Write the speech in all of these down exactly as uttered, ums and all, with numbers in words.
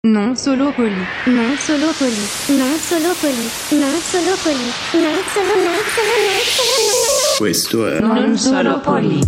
Non solo poli. Non solo poli. Non solo poli. Non solo poli. Non solo, non solo, non solo. Questo è Non solo poli.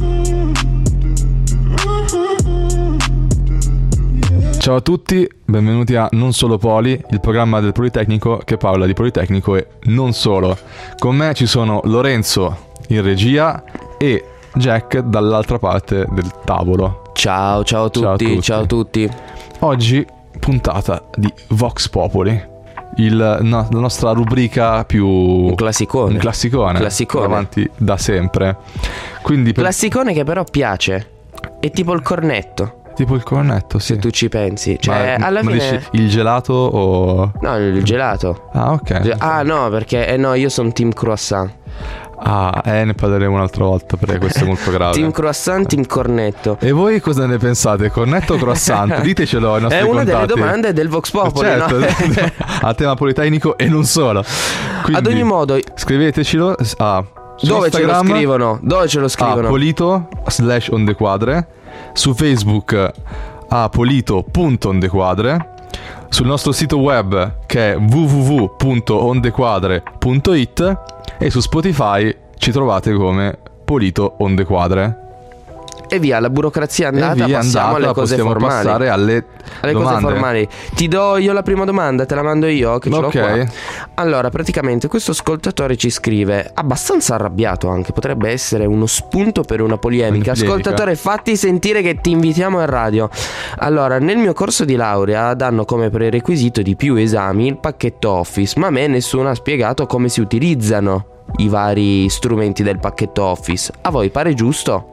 Ciao a tutti, benvenuti a Non Solo Poli, il programma del Politecnico che parla di Politecnico e non solo. Con me ci sono Lorenzo in regia e Jack dall'altra parte del tavolo. Ciao, ciao a tutti, Ciao a tutti. ciao a tutti. Oggi puntata di Vox Populi, il, no, la nostra rubrica più... Un classicone. Un classicone. Classicone. Avanti da sempre. Quindi per... Classicone che però piace. È tipo il cornetto, Tipo il cornetto, sì. se tu ci pensi. Cioè, ma, alla ma fine... dici il gelato o... No, il gelato. Ah, ok. Ah, no, perché... Eh no, io sono team croissant. Ah, eh, ne parleremo un'altra volta perché questo è molto grave. Team croissant, team cornetto. E voi cosa ne pensate? Cornetto o croissant? Ditecelo ai nostri È una contatti. delle domande del Vox Populi, Certo, no? a tema politecnico e non solo. Quindi, Ad ogni modo, scrivetecelo a su dove Instagram, ce lo scrivono? Dove ce lo scrivono? a polito slash ondequadre, su Facebook a polito.ondequadre, sul nostro sito web che è w w w punto ondequadre punto i t e su Spotify ci trovate come Polito Ondequadre. E via, la burocrazia è andata, e via, passiamo andata, alle cose possiamo formali. passare alle, alle domande. cose formali. Ti do io la prima domanda, te la mando io che ce l'ho Ok. qua. Allora, praticamente questo ascoltatore ci scrive, abbastanza arrabbiato anche, potrebbe essere uno spunto per una polemica. Una polemica. Ascoltatore, fatti sentire che ti invitiamo in radio. Allora, nel mio corso di laurea danno come prerequisito di più esami il pacchetto Office, ma a me nessuno ha spiegato come si utilizzano i vari strumenti del pacchetto Office. A voi pare giusto?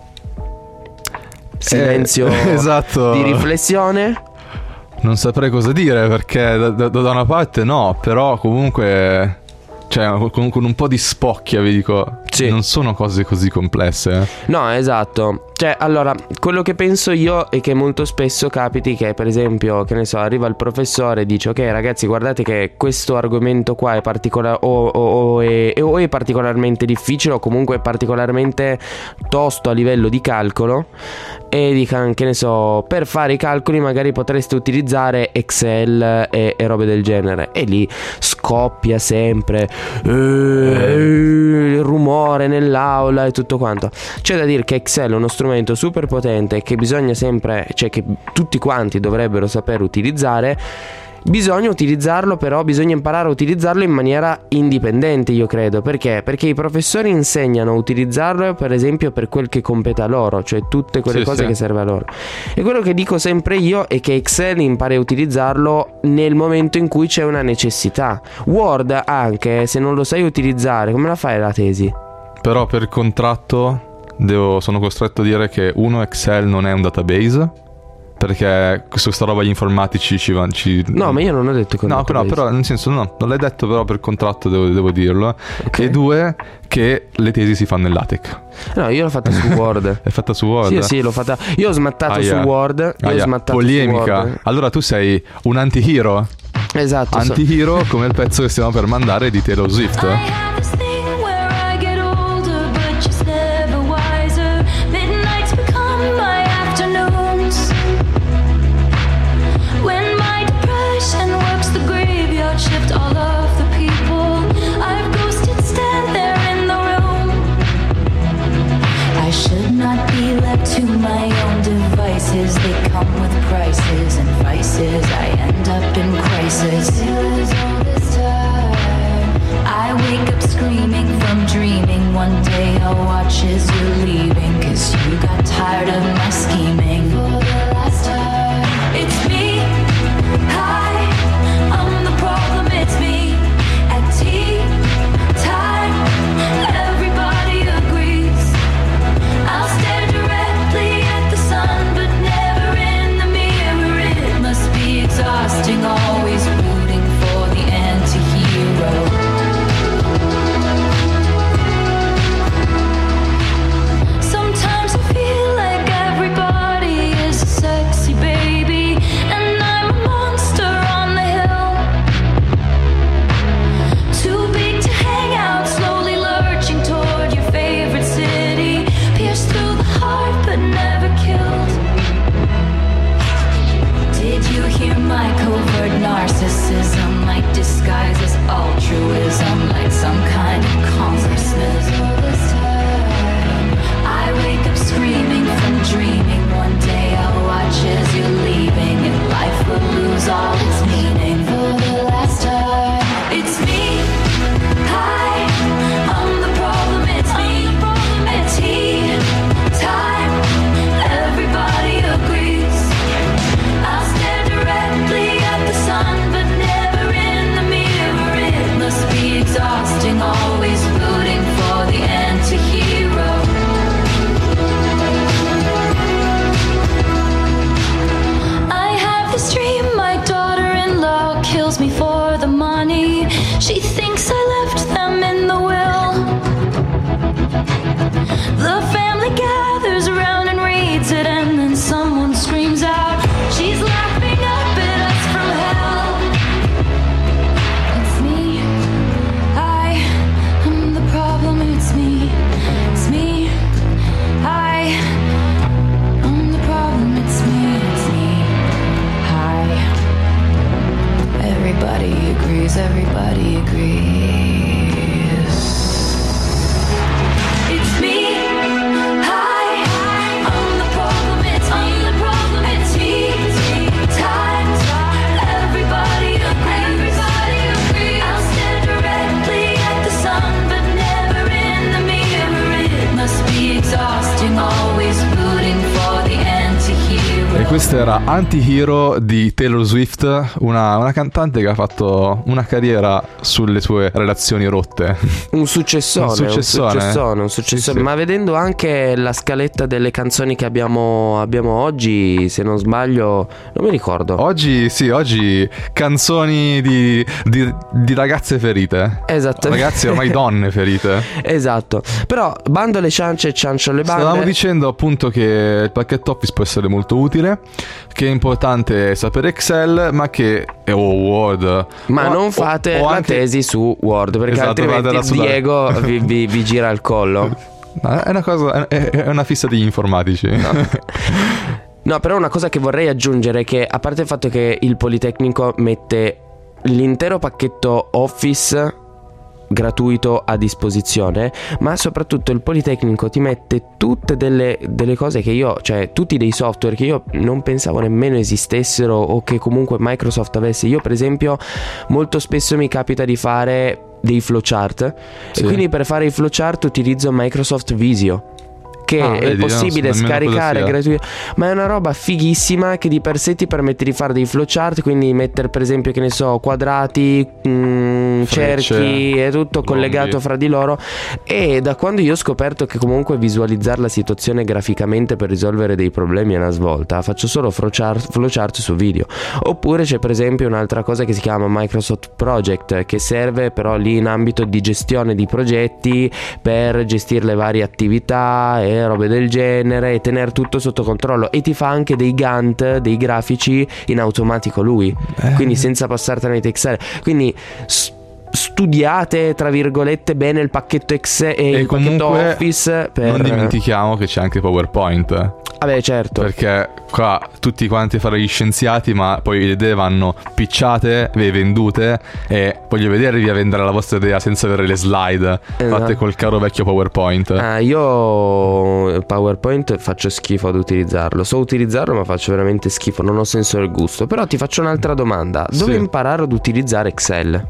Silenzio Eh, esatto. di riflessione. Non saprei cosa dire perché da, da- da una parte no, però comunque, cioè con, con un po' di spocchia vi dico, Sì. non sono cose così complesse. eh. No, esatto. Cioè, allora, quello che penso io è che molto spesso capiti che, per esempio, che ne so, arriva il professore e dice: ok ragazzi, guardate che questo argomento qua è particolare o, o- o è, o è particolarmente difficile o comunque è particolarmente tosto a livello di calcolo, e dica, che ne so, per fare i calcoli magari potreste utilizzare Excel e, e robe del genere, e lì scoppia sempre eh, eh, il rumore nell'aula e tutto quanto. C'è da dire che Excel è uno strumento super potente che bisogna sempre, cioè che tutti quanti dovrebbero saper utilizzare. Bisogna utilizzarlo, però bisogna imparare a utilizzarlo in maniera indipendente, io credo. Perché? Perché i professori insegnano a utilizzarlo, per esempio, per quel che compete a loro, cioè tutte quelle Sì, cose sì. che serve a loro. E quello che dico sempre io è che Excel impari a utilizzarlo nel momento in cui c'è una necessità. Word anche, se non lo sai utilizzare, come la fai la tesi? Però per contratto devo, sono costretto a dire che uno, Excel non è un database, perché su questa roba gli informatici ci vanno... Ci... No, ma io non ho detto che No, però, però nel senso no, non l'hai detto, però per contratto devo, devo dirlo. Ok. E due, che le tesi si fanno in LaTeX. No, io l'ho fatta su Word. È fatta su Word? Sì, sì, l'ho fatta. Io ho smattato Aia. su Word. Io Aia. ho smattato Polemica. su Word. Allora tu sei un anti-hero? Esatto. so- Anti-hero come il pezzo che stiamo per mandare di Taylor Swift. I have this thing where I get older, but just never wiser. Midnights become my afternoons. When my depression works the graveyard shift, all of the people I've ghosted stand there in the room. I should not be left to my own devices. They come with prices and vices. I end up in crisis. All this time, I wake up screaming from dreaming. One day I'll watch as you're leaving, 'cause you got tired of my scheming. For the last time, it's me. Hi, I'm the problem, it's me. At tea time, everybody agrees. I'll stare directly at the sun, but never in the mirror. It must be exhausting, always rooting She thinks I left them in the will. The family gathers around and reads it, and then someone screams out, she's laughing up at us from hell. It's me, I am the problem. It's me, it's me, I am the problem. It's me, it's me, I. Everybody agrees, everybody agrees. It's me, I, I'm the problem, it's me, the problem, it's me, time, everybody agrees, everybody agrees. I'll stare directly at the sun, but never in the mirror. It must be exhausting, always rooting for the anti-hero. E questa era Anti-Hero di Taylor Swift, una, una cantante che ha fatto una carriera sulle sue relazioni rotte. Un successone, Un successone. un successone, un successone. Sì, sì. Ma vedendo anche la scaletta delle canzoni che abbiamo, abbiamo oggi, se non sbaglio, non mi ricordo. Oggi, sì, oggi canzoni di, di, di ragazze ferite. Esatto. Ragazze ormai donne ferite. Esatto. Però bando le ciance e ciancio le bande. Stavamo dicendo appunto che il pacchetto Office può essere molto utile, che è importante sapere Excel, ma che o Word. Ma o- non fate o- o la anche- tesi su Word, perché Esatto, vado altrimenti da sudare. Diego vi, vi, vi gira il collo. Ma È una cosa, è, è una fissa degli informatici. No, però una cosa che vorrei aggiungere è che, a parte il fatto che il Politecnico mette l'intero pacchetto Office gratuito a disposizione, ma soprattutto il Politecnico ti mette tutte delle, delle cose che io, cioè tutti dei software che io non pensavo nemmeno esistessero o che comunque Microsoft avesse. Io per esempio molto spesso mi capita di fare dei flowchart, Sì. e quindi per fare i flowchart utilizzo Microsoft Visio, che Ah, è vedi, possibile non so nemmeno cosa scaricare sia. gratuito, ma è una roba fighissima che di per sé ti permette di fare dei flowchart, quindi mettere per esempio, che ne so, quadrati, mh, Frecce, cerchi, è tutto longhi. collegato fra di loro. E da quando io ho scoperto che comunque visualizzare la situazione graficamente per risolvere dei problemi è una svolta, faccio solo flowchart, flowchart su video. Oppure c'è per esempio un'altra cosa che si chiama Microsoft Project, che serve però lì in ambito di gestione di progetti, per gestire le varie attività e robe del genere e tenere tutto sotto controllo, e ti fa anche dei Gantt, dei grafici in automatico lui, Eh. quindi senza passare tramite Excel. Quindi s- studiate tra virgolette bene il pacchetto Excel e, E il pacchetto comunque Office per... Non dimentichiamo che c'è anche PowerPoint. Vabbè, certo. Perché qua tutti quanti a fare gli scienziati, ma poi le idee vanno picciate, ve vendute, e voglio vedervi a vendere la vostra idea senza avere le slide Esatto. fatte col caro vecchio PowerPoint. Ah, io PowerPoint faccio schifo ad utilizzarlo. So utilizzarlo, ma faccio veramente schifo. Non ho senso del gusto. Però ti faccio un'altra domanda: dove Sì. imparare ad utilizzare Excel?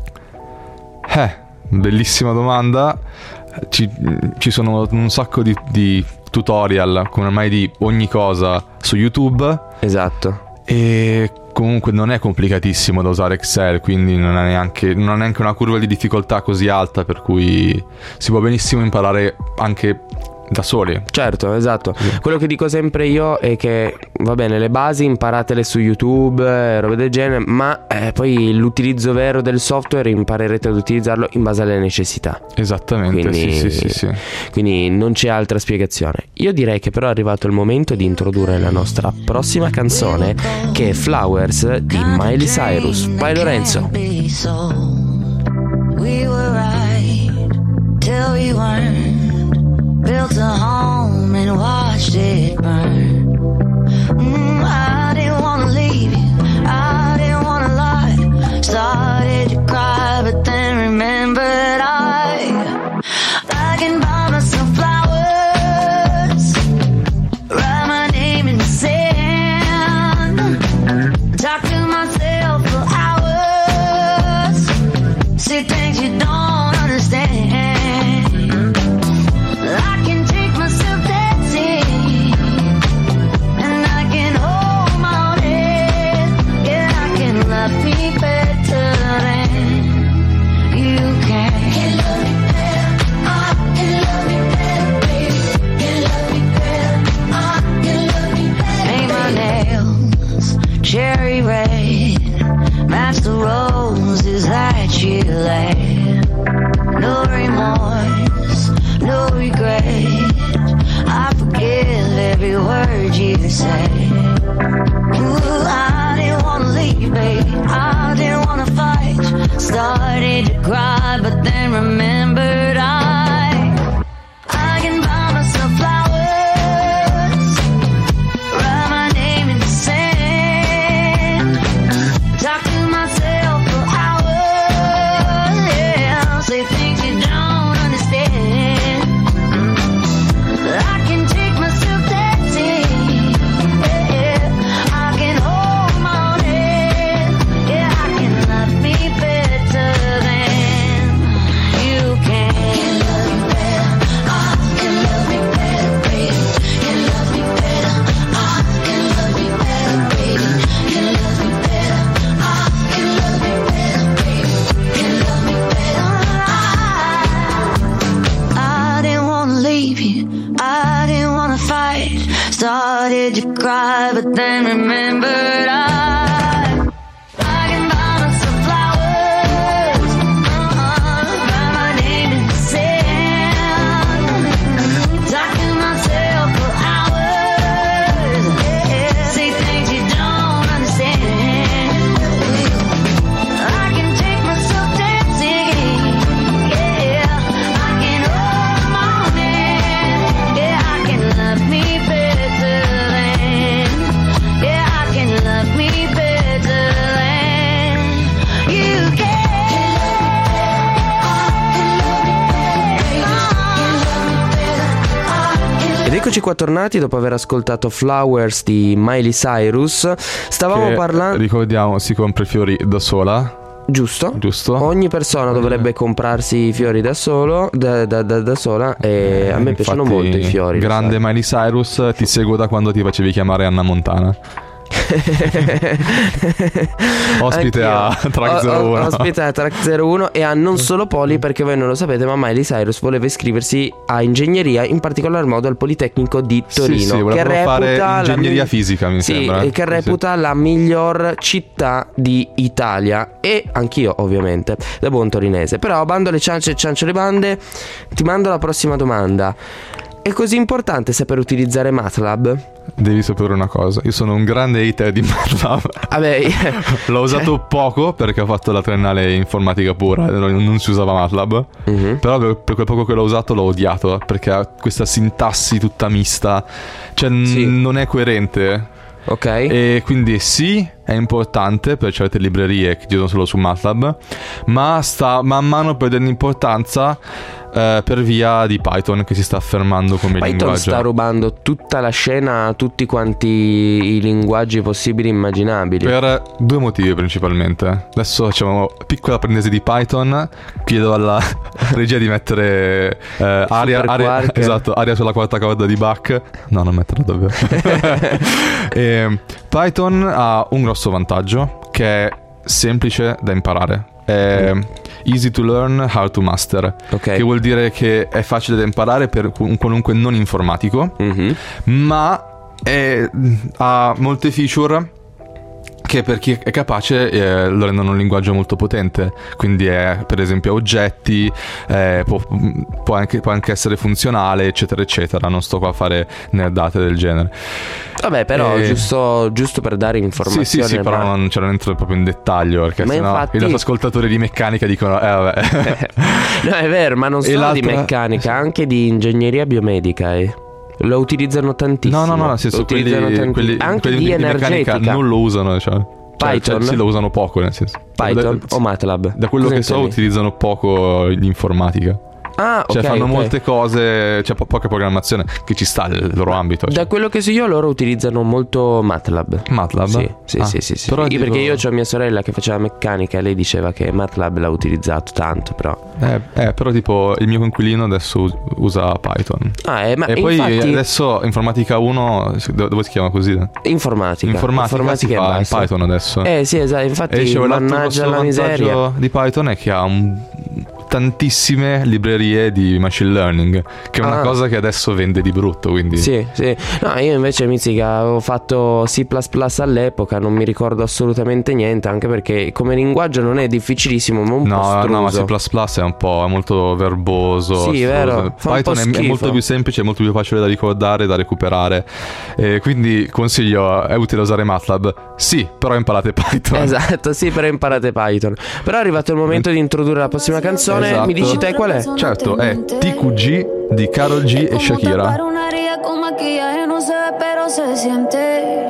Eh, bellissima domanda. Ci, ci sono un sacco di, di tutorial, come ormai di ogni cosa, su YouTube. Esatto. E comunque non è complicatissimo da usare Excel, quindi non ha neanche, non ha neanche una curva di difficoltà così alta, per cui si può benissimo imparare anche da soli. Certo, esatto. Quello che dico sempre io è che va bene, le basi imparatele su YouTube, eh, robe del genere, ma eh, poi l'utilizzo vero del software imparerete ad utilizzarlo in base alle necessità. Esattamente, Quindi, sì, sì, sì, sì. quindi non c'è altra spiegazione. Io direi che però è arrivato il momento di introdurre la nostra prossima canzone, che è Flowers di Miley Cyrus. Vai Lorenzo. We were right till we weren't. Built a home and watched it burn. Mm, I didn't wanna leave you, I didn't wanna lie. Started to cry, but then remembered I I can buy myself flowers, write my name in the sand, talk to myself for hours, say things you don't understand. I can take myself dancing, and I can hold you lay. No remorse, no regret. I forgive every word you say. Ooh, I didn't wanna leave, babe. I didn't wanna fight. Started to cry, but then remembered I I can buy myself flowers, write my name in the sand, talk to myself for hours, yeah, say things you don't understand. I can take myself dancing, yeah, I can hold my own head, yeah, I can love me better than you can. Can love me better, I can love me better, baby. Can love me better, I can love me better, baby. Can love me better, I can love me better, baby. Can love me better, I I didn't wanna leave you, I didn't wanna fight. Started to cry, but then remembered I I can buy myself flowers, uh-huh, write my name in the sand, talk to myself for hours, yeah, say things you don't understand. I can take myself dancing, yeah, I can hold my own hand, yeah, I can love me better than, yeah, I can love me better than you can. Ed eccoci qua tornati dopo aver ascoltato Flowers di Miley Cyrus. Stavamo Che, parlando, ricordiamo, si compra i fiori da sola, giusto? giusto? Ogni persona dovrebbe comprarsi i fiori da solo, da, da- da- da sola. E a me piacciono Infatti, molto i fiori. lo Grande sai. Miley Cyrus, ti seguo da quando ti facevi chiamare Anna Montana. Ospite Anch'io. a Track O- zero uno. o- Ospite a Track zero uno e a Non Solo Poli, perché voi non lo sapete, ma Miley Cyrus voleva iscriversi a ingegneria, in particolar modo al Politecnico di Torino. Sì, sì, che voleva reputa fare la ingegneria mi- fisica, mi sì, sembra. e che Sì, reputa la miglior città di Italia. E anch'io, ovviamente, da buon torinese. Però, bando le ciance e ciancio le bande, ti mando la prossima domanda. È così importante saper utilizzare MATLAB? Devi sapere una cosa, io sono un grande hater di MATLAB. Vabbè, L'ho usato poco perché ho fatto la triennale informatica pura e non, non si usava MATLAB. Mhm. Però per, per quel poco che l'ho usato l'ho odiato perché ha questa sintassi tutta mista, cioè n- Sì. non è coerente. ok. E quindi sì, è importante per certe librerie che girano solo su MATLAB, ma sta man mano perdendo importanza eh, per via di Python, che si sta affermando come Python linguaggio. sta rubando tutta la scena a tutti quanti i linguaggi possibili e immaginabili. Per due motivi principalmente. Adesso facciamo piccola prendesi di Python. Chiedo alla regia di mettere eh, aria, Super aria, Quark. esatto, aria sulla quarta corda di Bach. No, non metterla davvero. E Python ha un grosso vantaggio, che è semplice da imparare. È easy to learn, hard to master. Ok. Che vuol dire che è facile da imparare per un qualunque non informatico, Mhm. ma è- ha molte feature che per chi è capace eh, lo rendono un linguaggio molto potente. Quindi è, per esempio, a oggetti, eh, può, può, anche, può anche essere funzionale, eccetera eccetera. Non sto qua a fare nerdate del genere. Vabbè, però Eh, giusto, giusto per dare Sì, informazioni. sì, sì, però ma- non, cioè, non entro proprio in dettaglio, perché Ma sennò infatti- i nostri ascoltatori di meccanica dicono eh vabbè. No, è vero, ma non E solo di l'altra- meccanica, anche di ingegneria biomedica. eh. Lo utilizzano tantissimo. No, no, no, nel senso, Lo quelli, utilizzano tanti- quelli, anche quelli di meccanica energetica. non lo usano, cioè. Cioè, Python? cioè, sì, lo usano poco, nel senso. Python Da- o MATLAB? Da quello Cosa che so intendi? utilizzano poco l'informatica. Ah, Cioè ok, fanno ok. molte cose, cioè po- poca programmazione che ci sta nel loro ambito. Da Cioè. quello che so io, loro utilizzano molto MATLAB. MATLAB? Sì, sì, Ah, sì, sì, sì. però Io- dico- Perché io ho mia sorella che faceva meccanica e lei diceva che MATLAB l'ha utilizzato tanto, però. Eh, eh, però tipo il mio coinquilino adesso us- usa Python. Ah, eh, ma e poi infatti adesso informatica uno, dove, dove si chiama così? informatica. Informatica, si e fa in basta. Python adesso. Eh sì, esatto, infatti E dicevo, l'altro mannaggia grosso la miseria. vantaggio di Python è che ha un tantissime librerie di machine learning, che è una Ah. cosa che adesso vende di brutto, quindi Sì, sì. No, io invece Mizzica avevo fatto C plus plus all'epoca, non mi ricordo assolutamente niente, anche perché come linguaggio non è difficilissimo, ma un po' No, struso. no, ma C plus plus è un po', è molto verboso. Sì, struso. vero, fa un Python po' è, è schifo. molto più semplice, è molto più facile da ricordare, da recuperare. E quindi consiglio, è utile usare MATLAB? Sì, però imparate Python. Esatto, sì, però imparate Python. Però è arrivato il momento di introdurre la prossima canzone. Esatto. Mi dici te qual è? Certo, è T Q G di Karol G e Shakira. Una herida con maquillaje no se ve, pero se siente.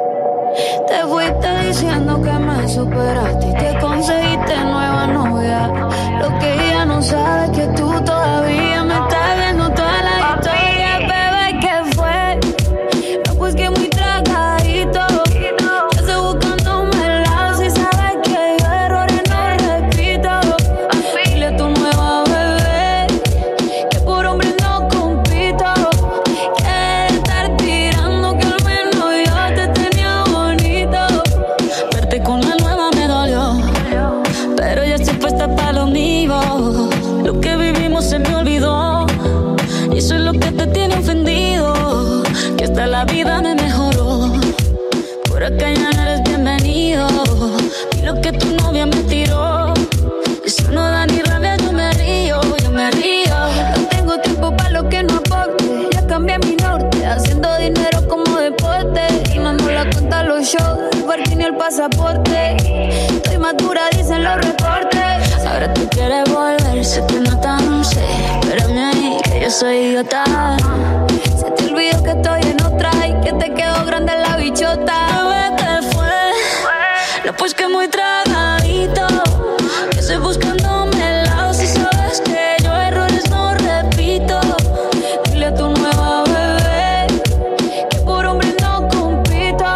Te fuiste diciendo que me superaste y te conseguiste nueva novia. Lo que ella no sabe es que tú todavía me estás viendo toda la historia, bebé, ¿qué fue? No, pues que muy tragadito. Yo estoy buscándome el lado si sabes que yo errores no repito. Dile a tu nueva bebé que por hombre no compito. Que estar tirando que al menos yo te tenía bonito. Verte con la nueva me dolió, pero ya estoy puesta para lo mío. Lo que vivimos se me olvidó y eso es lo que te tiene ofendido. Que hasta la vida me mejoró. Por acá ya no eres bienvenido. Y lo que tu novia me tiró, eso no da ni rabia, yo me río, yo me río. No tengo tiempo para lo que no aporte. Ya cambié mi norte, haciendo dinero como deporte. Y no me la cuenta los shows, el parking y el pasaporte. Estoy madura, dicen los reportes. Ahora tú quieres volver, sé que no tan sé. Espérame ahí, que yo soy idiota. Se te olvidó que estoy en otra y que te quedó grande la bichota. Bebé, ¿qué fue? No, pues que muy tragadito. Que estoy buscándome el lado si sabes que yo errores no repito. Dile a tu nueva bebé que por hombre no compito.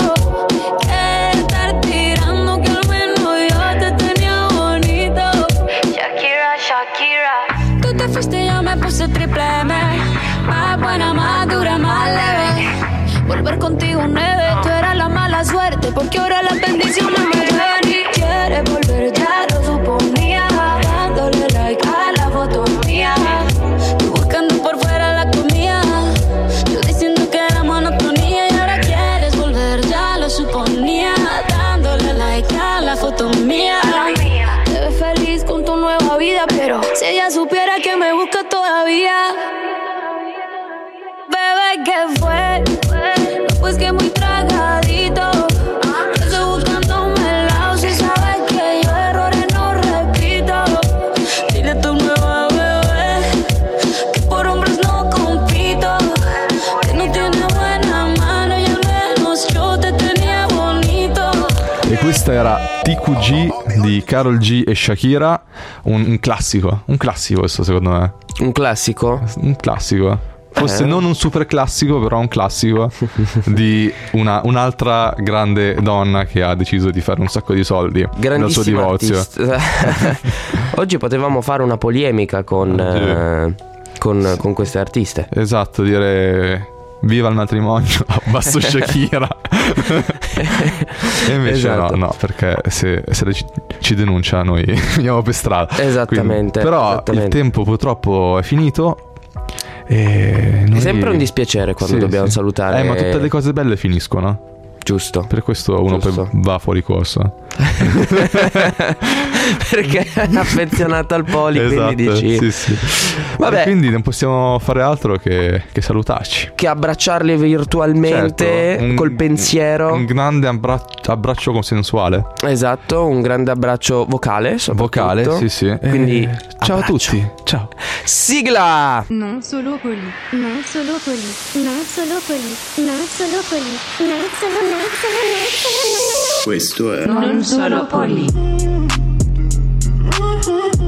Que estar tirando que al menos yo te tenía bonito. Shakira, Shakira. Tú te fuiste y yo me puse triple M. Más buena, más dura, más leve. Volver contigo nueve, tú eras la mala suerte, porque ahora las bendiciones me llueven. Y quieres volver, ya lo suponía, dándole like a la foto mía. Tú buscando por fuera la comida, yo diciendo que era monotonía. Y ahora quieres volver, ya lo suponía, dándole like a la foto mía. Te ves feliz con tu nueva vida, pero si ella supiera que me busca todavía. Bebé, ¿qué fue? No, pues que muy tragadito. Yo estoy buscándome el lado si sabes que yo errores no repito. Dile a tu nueva bebé que por hombres no compito. Que no tiene buena mano y al menos yo te tenía bonito. E questa era T Q G di Karol G e Shakira, un, un classico, un classico questo secondo me, Un classico? un classico. Forse Eh. non un super classico, però un classico di una, un'altra grande donna che ha deciso di fare un sacco di soldi dal suo Grandissimo divorzio. artista. Oggi potevamo fare una polemica con, Ah, sì. eh, con, con queste artiste. Esatto, dire viva il matrimonio, abbasso Shakira. E invece Esatto. no, no, perché se, se le ci, ci denuncia noi andiamo per strada. Esattamente, Quindi, però esattamente. il tempo purtroppo è finito. E È noi- sempre un dispiacere quando Sì, dobbiamo sì. salutare. Eh, ma tutte le cose belle finiscono. Giusto. Per questo uno Giusto. poi va fuori corso. Perché è affezionato al poli, quindi Esatto, dici. sì, sì. Vabbè. E quindi non possiamo fare altro che, che salutarci. Che abbracciarli virtualmente Certo, un- col pensiero. Un grande abbra- abbraccio consensuale. Esatto, un grande abbraccio vocale. soprattutto. Vocale, sì, sì. Quindi Eh, ciao a abbraccio. tutti. Ciao. Sigla! Non solo poli. Non solo poli, non solo poli, non solo poli, non solo, non solo, non solo, non solo. Questo è Non solo poli.